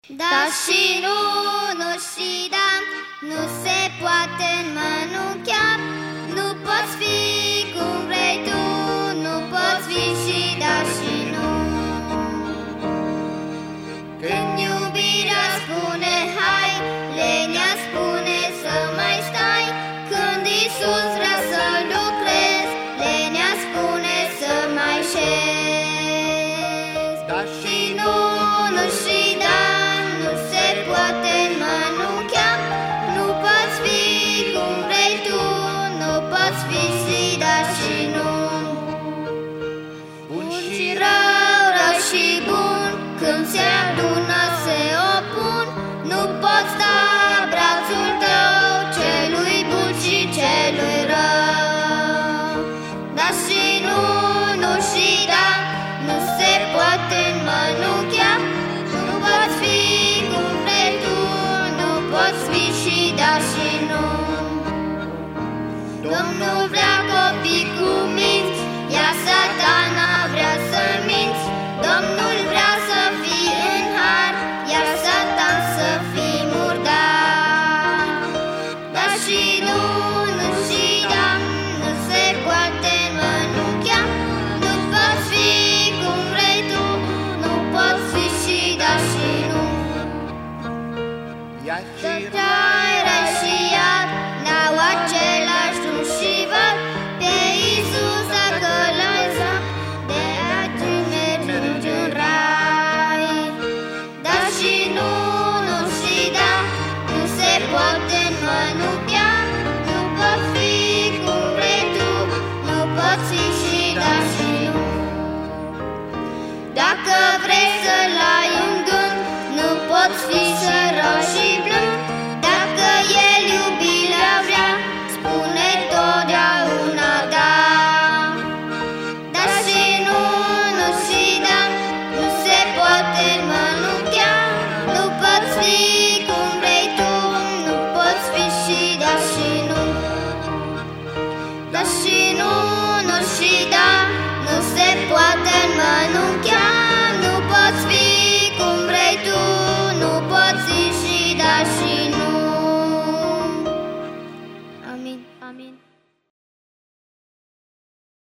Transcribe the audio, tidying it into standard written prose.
Da și nu și da, nu se poate înmănunchea. Nu poți fi cum vrei tu, nu poți fi și da și nu. Când iubirea spune hai, lenea spune să mai stai. Când Iisus vrea să lucrezi, lenea spune să mai șezi. Da și nu și